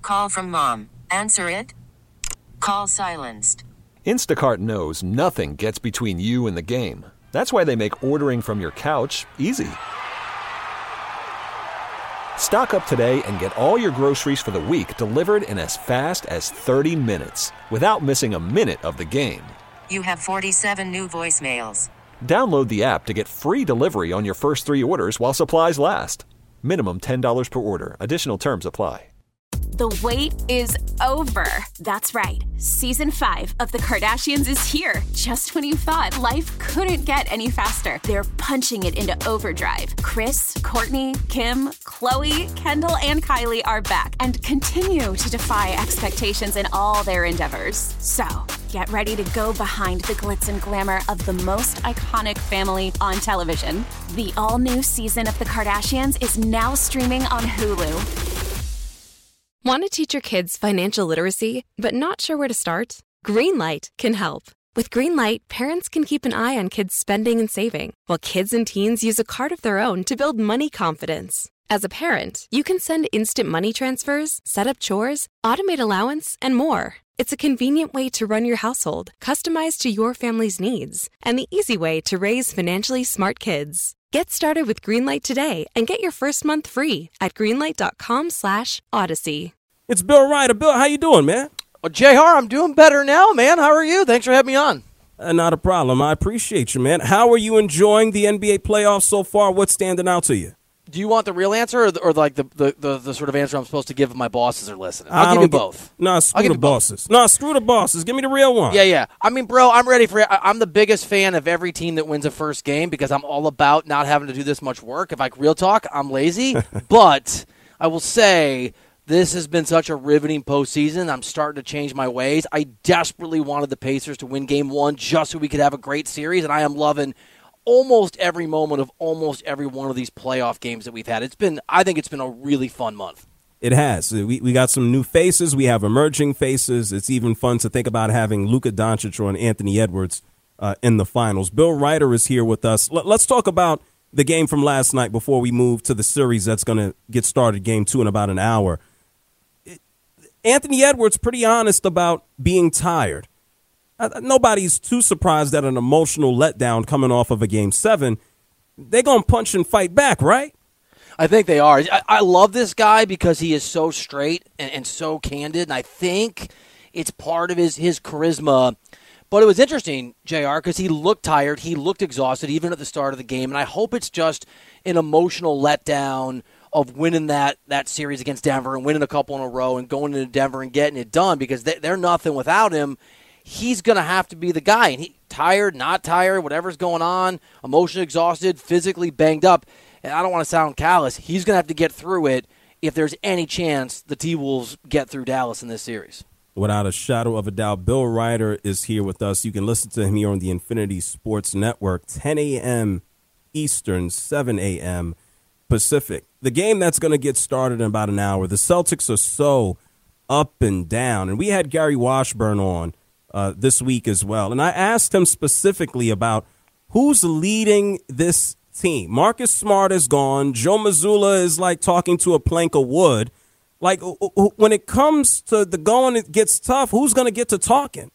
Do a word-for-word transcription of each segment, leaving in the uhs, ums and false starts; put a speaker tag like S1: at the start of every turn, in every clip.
S1: Call from mom. Answer it. Call silenced.
S2: Instacart knows nothing gets between you and the game. That's why they make ordering from your couch easy. Stock up today and get all your groceries for the week delivered in as fast as thirty minutes without missing a minute of the game.
S1: You have forty-seven new voicemails.
S2: Download the app to get free delivery on your first three orders while supplies last. Minimum ten dollars per order. Additional terms apply.
S3: The wait is over. That's right. Season five of The Kardashians is here. Just when you thought life couldn't get any faster, they're punching it into overdrive. Kris, Kourtney, Kim, Khloe, Kendall, and Kylie are back and continue to defy expectations in all their endeavors. So, get ready to go behind the glitz and glamour of the most iconic family on television. The all-new season of The Kardashians is now streaming on Hulu.
S4: Want to teach your kids financial literacy, but not sure where to start? Greenlight can help. With Greenlight, parents can keep an eye on kids' spending and saving, while kids and teens use a card of their own to build money confidence. As a parent, you can send instant money transfers, set up chores, automate allowance, and more. It's a convenient way to run your household, customized to your family's needs, and the easy way to raise financially smart kids. Get started with Greenlight today and get your first month free at greenlight.com slash odyssey.
S5: It's Bill Ryder. Bill, how you doing, man?
S6: Well, J R, I'm doing better now, man. How are you? Thanks for having me on.
S5: Uh, not a problem. I appreciate you, man. How are you enjoying the N B A playoffs so far? What's standing out to you?
S6: Do you want the real answer or, the, or like the, the, the, the sort of answer I'm supposed to give if my bosses are listening? I'll
S5: I
S6: give you
S5: get,
S6: both.
S5: No, nah, screw the bosses. No, nah, screw the bosses. Give me the real one.
S6: Yeah, yeah. I mean, bro, I'm ready for it. I'm the biggest fan of every team that wins a first game because I'm all about not having to do this much work. If I real talk, I'm lazy. But I will say this has been such a riveting postseason. I'm starting to change my ways. I desperately wanted the Pacers to win game one just so we could have a great series, and I am loving almost every moment of almost every one of these playoff games that we've had. It's been, I think it's been a really fun month.
S5: It has. We we got some new faces. We have emerging faces. It's even fun to think about having Luka Doncic or Anthony Edwards uh, in the finals. Bill Ryder is here with us. L- let's talk about the game from last night before we move to the series that's going to get started, game two, in about an hour. It, Anthony Edwards pretty honest about being tired. Nobody's too surprised at an emotional letdown coming off of a game seven. They're going to punch and fight back, right?
S6: I think they are. I, I love this guy because he is so straight and, and so candid, and I think it's part of his, his charisma. But it was interesting, J R, because he looked tired. He looked exhausted even at the start of the game, and I hope it's just an emotional letdown of winning that, that series against Denver and winning a couple in a row and going into Denver and getting it done because they, they're nothing without him. He's going to have to be the guy. And he tired, not tired, whatever's going on, emotionally exhausted, physically banged up. And I don't want to sound callous. He's going to have to get through it if there's any chance the T-Wolves get through Dallas in this series.
S5: Without a shadow of a doubt, Bill Ryder is here with us. You can listen to him here on the Infinity Sports Network, ten a.m. Eastern, seven a.m. Pacific. The game that's going to get started in about an hour, the Celtics are so up and down. And we had Gary Washburn on Uh, this week as well. And I asked him specifically about who's leading this team. Marcus Smart is gone. Joe Mazzulla is like talking to a plank of wood. Like when it comes to the going, it gets tough. Who's going to get to talking?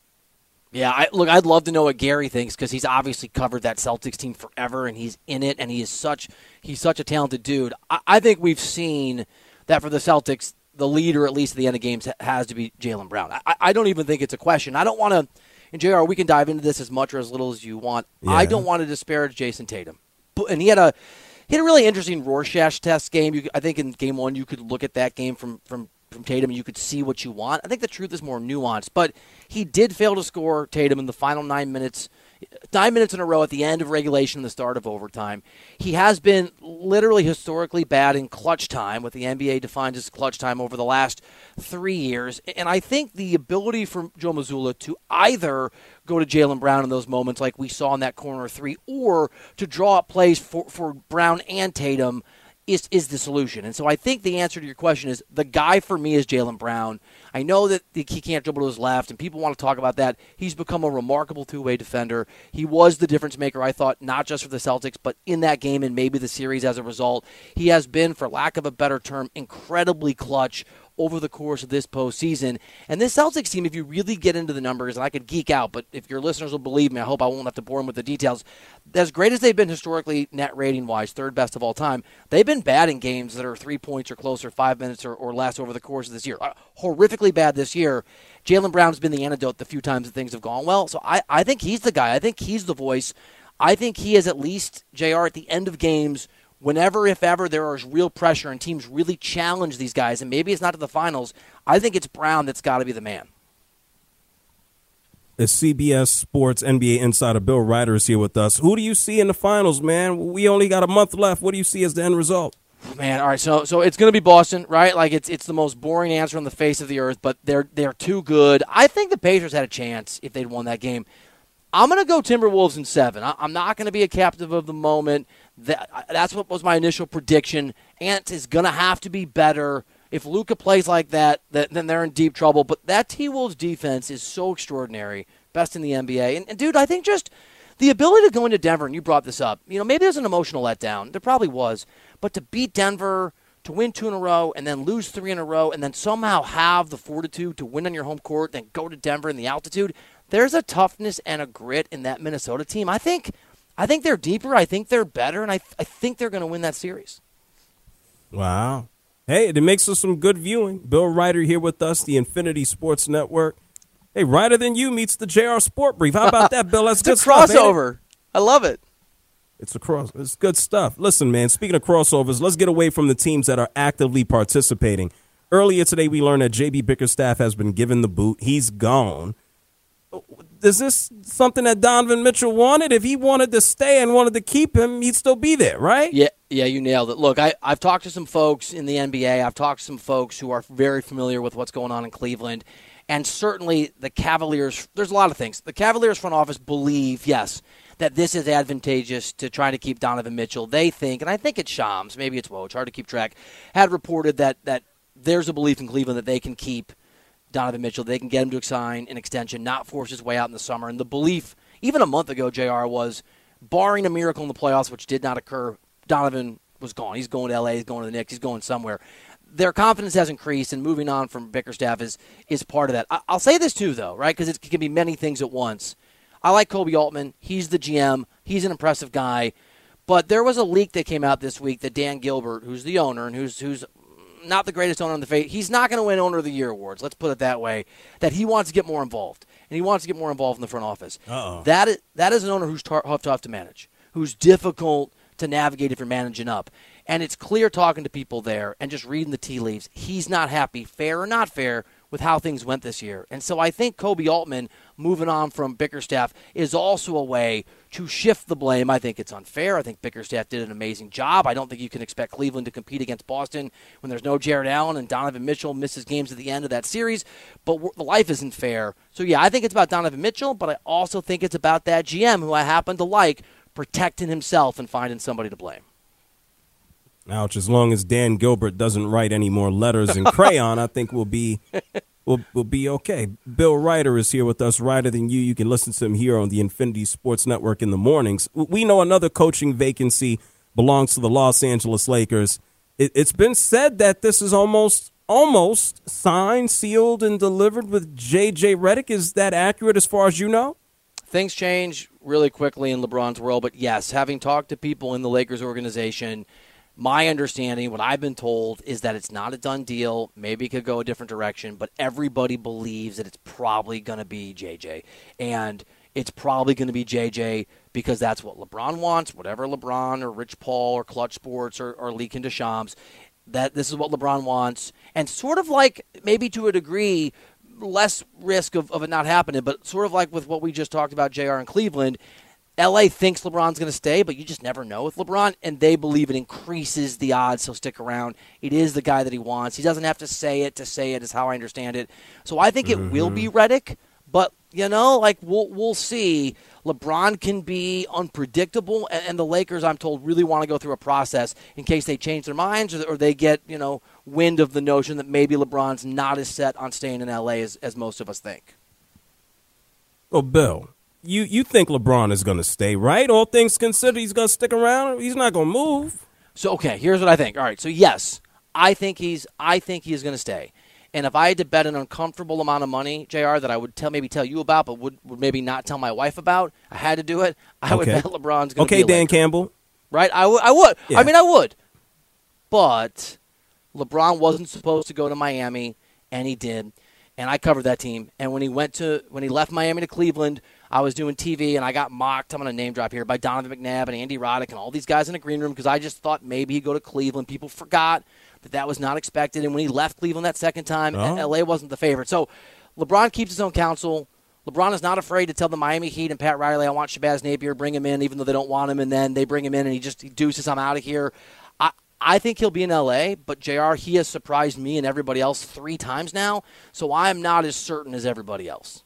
S6: Yeah, I, look, I'd love to know what Gary thinks because he's obviously covered that Celtics team forever and he's in it and he is such he's such a talented dude. I, I think we've seen that for the Celtics, the leader, at least at the end of games, has to be Jaylen Brown. I, I don't even think it's a question. I don't want to, and J R, we can dive into this as much or as little as you want. Yeah. I don't want to disparage Jason Tatum. And he had a he had a really interesting Rorschach test game. You, I think in game one you could look at that game from, from, from Tatum and you could see what you want. I think the truth is more nuanced. But he did fail to score Tatum in the final nine minutes Nine minutes in a row at the end of regulation and the start of overtime. He has been literally historically bad in clutch time, what the N B A defines as clutch time over the last three years. And I think the ability for Joe Mazzulla to either go to Jaylen Brown in those moments like we saw in that corner three or to draw up plays for, for Brown and Tatum is is the solution. And so I think the answer to your question is the guy for me is Jaylen Brown. I know that he can't dribble to his left, and people want to talk about that. He's become a remarkable two-way defender. He was the difference maker, I thought, not just for the Celtics, but in that game and maybe the series as a result. He has been, for lack of a better term, incredibly clutch over the course of this postseason. And this Celtics team, if you really get into the numbers, and I could geek out, but if your listeners will believe me, I hope I won't have to bore them with the details. As great as they've been historically net rating-wise, third best of all time, they've been bad in games that are three points or closer, five minutes or, or less over the course of this year. Uh, horrifically bad this year. Jaylen Brown's been the antidote the few times that things have gone well. So I, I think he's the guy. I think he's the voice. I think he is at least, J R, at the end of games, whenever, if ever, there is real pressure and teams really challenge these guys, and maybe it's not to the finals, I think it's Brown that's got to be the man.
S5: It's C B S Sports N B A insider Bill Ryder is here with us. Who do you see in the finals, man? We only got a month left. What do you see as the end result?
S6: Man, all right, so so it's going to be Boston, right? Like, it's it's the most boring answer on the face of the earth, but they're they're too good. I think the Pacers had a chance if they'd won that game. I'm going to go Timberwolves in seven. I, I'm not going to be a captive of the moment. That, that's what was my initial prediction. Ant is going to have to be better. If Luka plays like that, that, then they're in deep trouble. But that T-Wolves defense is so extraordinary, best in the N B A. And, and, dude, I think just the ability to go into Denver, and you brought this up, you know, maybe there's an emotional letdown. There probably was. But to beat Denver, to win two in a row, and then lose three in a row, and then somehow have the fortitude to win on your home court, then go to Denver in the altitude, there's a toughness and a grit in that Minnesota team. I think I think they're deeper. I think they're better, and I, I think they're going to win that series.
S5: Wow. Hey, it makes us some good viewing. Bill Ryder here with us, the Infinity Sports Network. Hey, Ryder Than You meets the J R Sport Brief. How about that, Bill? That's
S6: it's
S5: good
S6: a crossover.
S5: Stuff,
S6: I love it.
S5: It's a cross. It's good stuff. Listen, man, speaking of crossovers, let's get away from the teams that are actively participating. Earlier today, we learned that J B Bickerstaff has been given the boot. He's gone. Is this something that Donovan Mitchell wanted? If he wanted to stay and wanted to keep him, he'd still be there, right?
S6: Yeah, yeah, you nailed it. Look, I, I've talked to some folks in the N B A. I've talked to some folks who are very familiar with what's going on in Cleveland. And certainly the Cavaliers, there's a lot of things. The Cavaliers front office believe, yes, that this is advantageous to try to keep Donovan Mitchell. They think, and I think it's Shams, maybe it's Woj, hard to keep track, had reported that that there's a belief in Cleveland that they can keep Donovan Mitchell. They can get him to sign an extension, not force his way out in the summer. And the belief, even a month ago, J R, was barring a miracle in the playoffs, which did not occur, Donovan was gone. He's going to L A, he's going to the Knicks, he's going somewhere. Their confidence has increased, and moving on from Bickerstaff is is part of that. I, I'll say this, too, though, right, because it can be many things at once. I like Kobe Altman. He's the G M. He's an impressive guy. But there was a leak that came out this week that Dan Gilbert, who's the owner and who's who's not the greatest owner on the face, he's not going to win Owner of the Year awards, let's put it that way, that he wants to get more involved. And he wants to get more involved in the front office.
S5: Uh-oh.
S6: That is, that is an owner who's tar- tough, tough to manage, who's difficult to navigate if you're managing up. And it's clear talking to people there and just reading the tea leaves, he's not happy, fair or not fair, with how things went this year. And so I think Kobe Altman, moving on from Bickerstaff, is also a way to shift the blame. I think it's unfair. I think Bickerstaff did an amazing job. I don't think you can expect Cleveland to compete against Boston when there's no Jared Allen and Donovan Mitchell misses games at the end of that series. But the life isn't fair. So, yeah, I think it's about Donovan Mitchell, but I also think it's about that G M who I happen to like protecting himself and finding somebody to blame.
S5: Ouch, as long as Dan Gilbert doesn't write any more letters in crayon, I think we'll be we'll, we'll be okay. Bill Ryder is here with us, Ryder Than You. You can listen to him here on the Infinity Sports Network in the mornings. We know another coaching vacancy belongs to the Los Angeles Lakers. It, it's been said that this is almost almost signed, sealed, and delivered with J J Redick. Is that accurate as far as you know?
S6: Things change really quickly in LeBron's world, but yes, having talked to people in the Lakers organization, my understanding, what I've been told, is that it's not a done deal. Maybe it could go a different direction, but everybody believes that it's probably going to be J J. And it's probably going to be J J because that's what LeBron wants, whatever LeBron or Rich Paul or Clutch Sports or, or Leakin to Shams, that this is what LeBron wants. And sort of like, maybe to a degree, less risk of, of it not happening, but sort of like with what we just talked about, J R in Cleveland, L A thinks LeBron's going to stay, but you just never know with LeBron, and they believe it increases the odds he'll stick around. It is the guy that he wants. He doesn't have to say it to say it, is how I understand it. So I think mm-hmm. it will be Redick, but, you know, like, we'll we'll see. LeBron can be unpredictable, and, and the Lakers, I'm told, really want to go through a process in case they change their minds or, or they get, you know, wind of the notion that maybe LeBron's not as set on staying in L A as, as most of us think.
S5: Well, Bill, You you think LeBron is going to stay, right? All things considered, he's going to stick around. He's not going to move.
S6: So, okay, here's what I think. All right, so yes, I think he's I think he is going to stay. And if I had to bet an uncomfortable amount of money, J R, that I would tell maybe tell you about, but would, would maybe not tell my wife about, I had to do it, I
S5: okay.
S6: would bet LeBron's going to
S5: okay,
S6: be
S5: Dan Campbell.
S6: Right? I, w- I would.
S5: Yeah.
S6: I mean, I would. But LeBron wasn't supposed to go to Miami, and he did. And I covered that team. And when he went to when he left Miami to Cleveland, I was doing T V, and I got mocked. I'm going to name drop here by Donovan McNabb and Andy Roddick and all these guys in the green room because I just thought maybe he'd go to Cleveland. People forgot that that was not expected. And when he left Cleveland that second time, oh. L A wasn't the favorite. So LeBron keeps his own counsel. LeBron is not afraid to tell the Miami Heat and Pat Riley, I want Shabazz Napier, bring him in, even though they don't want him, and then they bring him in and he just he deuces, I'm out of here. I, I think he'll be in L A, but J R, he has surprised me and everybody else three times now, so I'm not as certain as everybody else.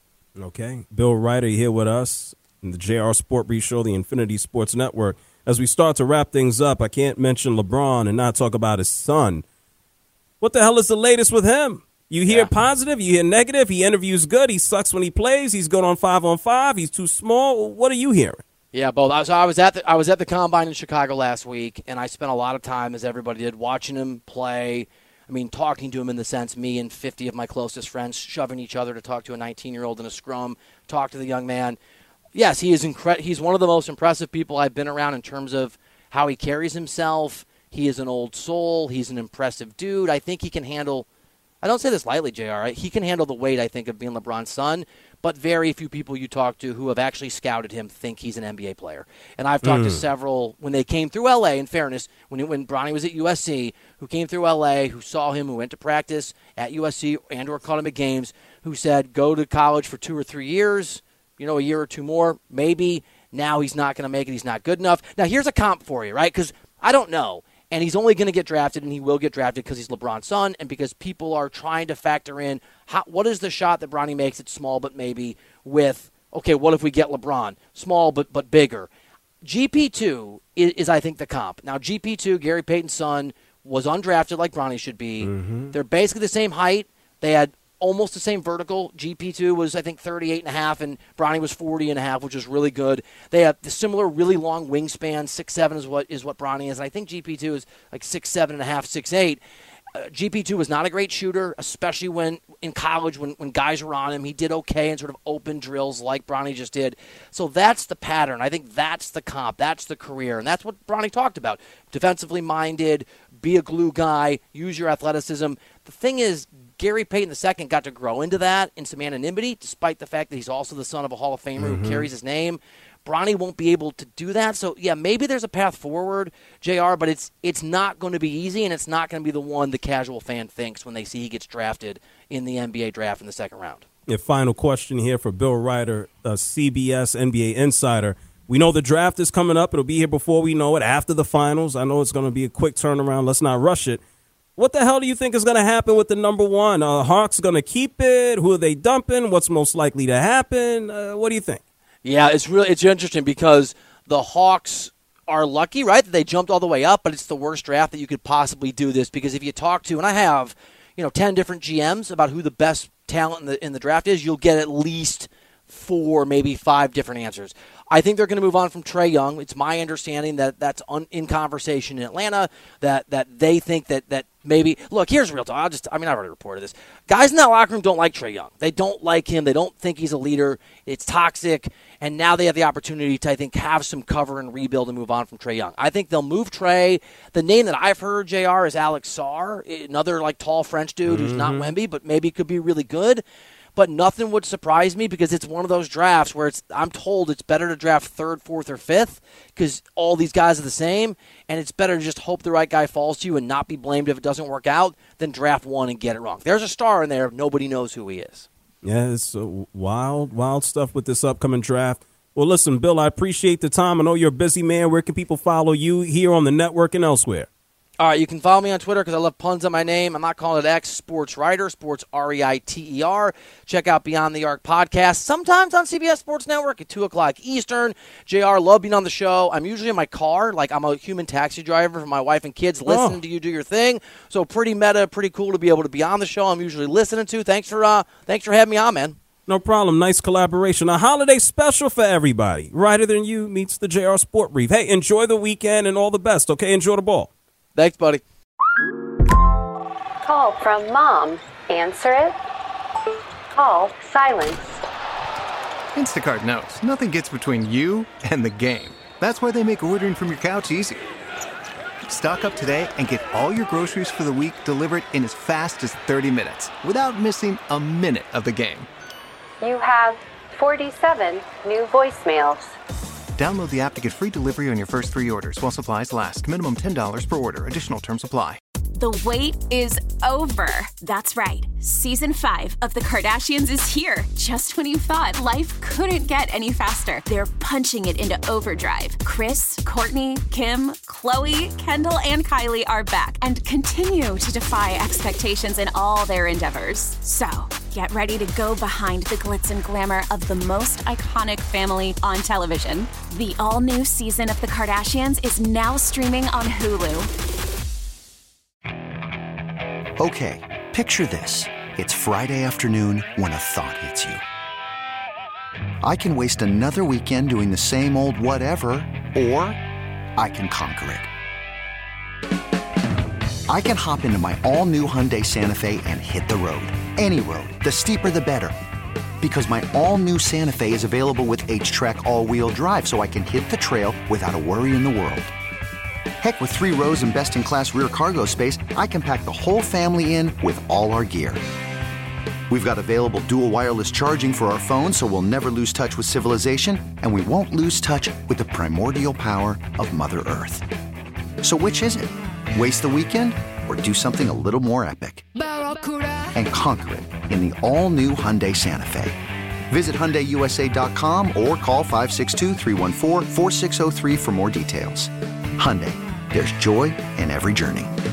S5: Okay. Bill Ryder here with us in the J R Sport Brief Show, the Infinity Sports Network. As we start to wrap things up, I can't mention LeBron and not talk about his son. What the hell is the latest with him? You hear
S6: yeah.
S5: positive, you hear negative. He interviews good. He sucks when he plays. He's good on five on five. He's too small. What are you hearing?
S6: Yeah, both. I was, I was at the I was at the Combine in Chicago last week, and I spent a lot of time, as everybody did, watching him play. I mean, talking to him in the sense, me and fifty of my closest friends shoving each other to talk to a nineteen-year-old in a scrum, talk to the young man. Yes, he is incre- He's one of the most impressive people I've been around in terms of how he carries himself. He is an old soul. He's an impressive dude. I think he can handle – I don't say this lightly, J R. He can handle the weight, I think, of being LeBron's son, but very few people you talk to who have actually scouted him think he's an N B A player. And I've talked mm. to several, when they came through L A, in fairness, when he, when Bronny was at U S C, who came through L A, who saw him, who went to practice at U S C and or caught him at games, who said, go to college for two or three years, you know, a year or two more, maybe. Now he's not going to make it. He's not good enough. Now, here's a comp for you, right? Because I don't know. And he's only going to get drafted, and he will get drafted because he's LeBron's son and because people are trying to factor in how, what is the shot that Bronny makes. It's small but maybe with, okay, what if we get LeBron? Small but but bigger. G P two is, is I think, the comp. Now, G P two, Gary Payton's son, was undrafted like Bronny should be. Mm-hmm. They're basically the same height. They had almost the same vertical. G P two was, I think, thirty-eight and a half, and Bronny was forty and a half, which is really good. They have the similar, really long wingspan. six seven is what is what Bronny is, and I think G P two is like six seven and a half, six eight. Uh, G P two was not a great shooter, especially when in college when, when guys were on him. He did okay in sort of open drills like Bronny just did. So that's the pattern. I think that's the comp. That's the career, and that's what Bronny talked about. Defensively minded, be a glue guy, use your athleticism. The thing is, Gary Payton the second got to grow into that in some anonymity, despite the fact that he's also the son of a Hall of Famer mm-hmm. who carries his name. Bronny won't be able to do that. So, yeah, maybe there's a path forward, J R, but it's it's not going to be easy, and it's not going to be the one the casual fan thinks when they see he gets drafted in the N B A draft in the second round.
S5: A final question here for Bill Ryder, a C B S N B A insider. We know the draft is coming up. It'll be here before we know it, after the finals. I know it's going to be a quick turnaround. Let's not rush it. What the hell do you think is going to happen with the number one? Are Hawks going to keep it? Who are they dumping? What's most likely to happen? Uh, what do you think?
S6: Yeah, it's really it's interesting because the Hawks are lucky, right, that they jumped all the way up, but it's the worst draft that you could possibly do this because if you talk to, and I have, you know, ten different G Ms about who the best talent in the in the draft is, you'll get at least four, maybe five different answers. I think they're going to move on from Trae Young. It's my understanding that that's un, in conversation in Atlanta, that that they think that, that maybe – look, here's real talk. I'll just – I mean, I've already reported this. Guys in that locker room don't like Trae Young. They don't like him. They don't think he's a leader. It's toxic. And now they have the opportunity to, I think, have some cover and rebuild and move on from Trae Young. I think they'll move Trae. The name that I've heard, J R, is Alex Sarr, another, like, tall French dude mm-hmm. who's not Wemby, but maybe could be really good. But nothing would surprise me because it's one of those drafts where it's I'm told it's better to draft third, fourth, or fifth because all these guys are the same, and it's better to just hope the right guy falls to you and not be blamed if it doesn't work out than draft one and get it wrong. There's a star in there. Nobody knows who he is.
S5: Yeah, it's uh, wild, wild stuff with this upcoming draft. Well, listen, Bill, I appreciate the time. I know you're a busy man. Where can people follow you here on the network and elsewhere?
S6: All right, you can follow me on Twitter because I love puns on my name. I'm not calling it X, Sports Writer, Sports R E I T E R. Check out Beyond the Arc podcast, sometimes on C B S Sports Network at two o'clock Eastern. J R, love being on the show. I'm usually in my car. Like, I'm a human taxi driver for my wife and kids, listening oh. to you do your thing. So pretty meta, pretty cool to be able to be on the show. I'm usually listening to. Thanks for, uh, thanks for having me on, man.
S5: No problem. Nice collaboration. A holiday special for everybody. Writer Than You meets the J R Sport Brief. Hey, enjoy the weekend and all the best, okay? Enjoy the ball.
S6: Thanks, buddy.
S7: call from Mom. Answer it. Call silenced.
S8: Instacart knows nothing gets between you and the game. That's why they make ordering from your couch easy. Stock up today and get all your groceries for the week delivered in as fast as thirty minutes without missing a minute of the game.
S7: You have forty-seven new voicemails.
S8: Download the app to get free delivery on your first three orders while supplies last. Minimum ten dollars per order. Additional terms apply.
S3: The wait is over. That's right. Season five of The Kardashians is here. Just when you thought life couldn't get any faster, they're punching it into overdrive. Kris, Kourtney, Kim, Khloe, Kendall, and Kylie are back and continue to defy expectations in all their endeavors. So, get ready to go behind the glitz and glamour of the most iconic family on television. The all-new season of The Kardashians is now streaming on Hulu.
S9: Okay, picture this. It's Friday afternoon when a thought hits you. I can waste another weekend doing the same old whatever, or I can conquer it. I can hop into my all-new Hyundai Santa Fe and hit the road. Any road. The steeper, the better. Because my all-new Santa Fe is available with H-Track all-wheel drive, so I can hit the trail without a worry in the world. Heck, with three rows and best-in-class rear cargo space, I can pack the whole family in with all our gear. We've got available dual wireless charging for our phones, so we'll never lose touch with civilization, and we won't lose touch with the primordial power of Mother Earth. So which is it? Waste the weekend or do something a little more epic? And conquer it in the all-new Hyundai Santa Fe. Visit Hyundai U S A dot com or call five six two, three one four, four six zero three for more details. Hyundai, there's joy in every journey.